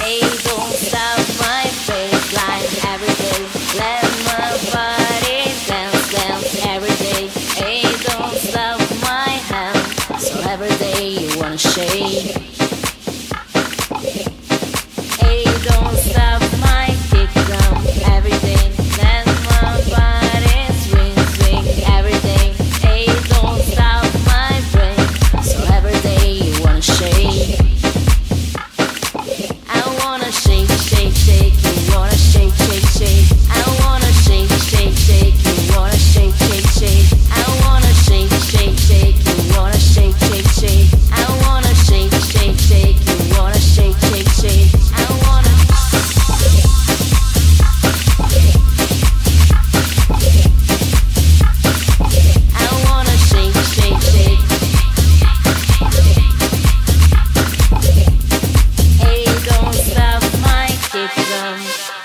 Hey, don't stop my baseline every day. Let my body dance, dance every day. Hey, don't stop my hand. So every day you wanna shake. Hey, don't stop my kick drum every day. Let my body swing, swing every day. Hey, don't stop my brain. So every day you wanna shake. I wanna shake, shake, shake. You wanna shake, shake, shake. I wanna shake, shake, shake. You wanna shake, shake, shake. I wanna shake, shake, shake. You wanna shake, shake, shake. I wanna shake, shake, shake. You wanna shake, shake, shake. I wanna. I wanna shake, shake, shake. Hey, don't stop my kick drum.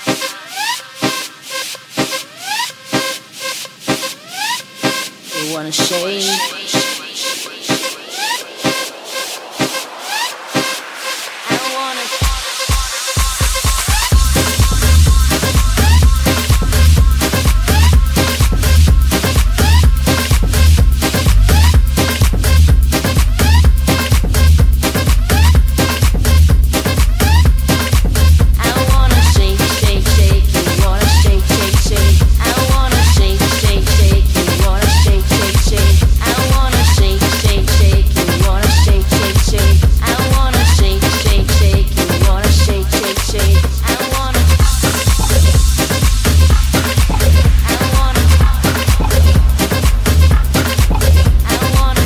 You wanna shake? I wanna. I wanna shake, shake, shake. You wanna shake, shake, shake. I wanna shake, shake, shake. You wanna shake, shake, shake. I wanna shake, shake, shake. You wanna shake, shake, shake. I wanna shake, shake, shake. You wanna shake, shake, shake. I wanna. I wanna. I wanna.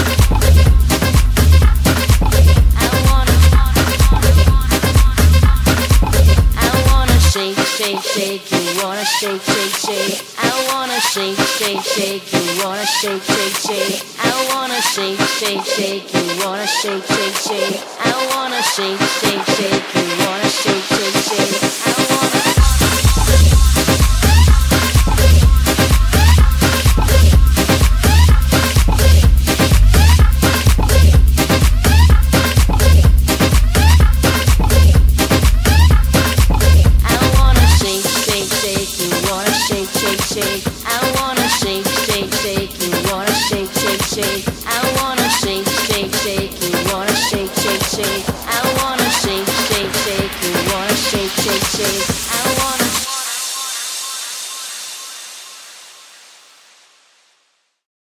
I wanna shake, shake, shake. You wanna shake, shake, shake. I wanna shake, shake, shake. You wanna shake, shake, shake. I wanna shake, shake, shake. You wanna shake, shake, shake. I wanna shake, shake, shake. You wanna shake, shake, shake. I wanna. I wanna shake, shake, shake. You wanna shake, shake, shake. I wanna shake, shake, shake. You wanna shake, shake, shake. I wanna shake, shake, shake. You wanna shake, shake, shake. I wanna shake, shake, shake. You wanna shake, shake, shake.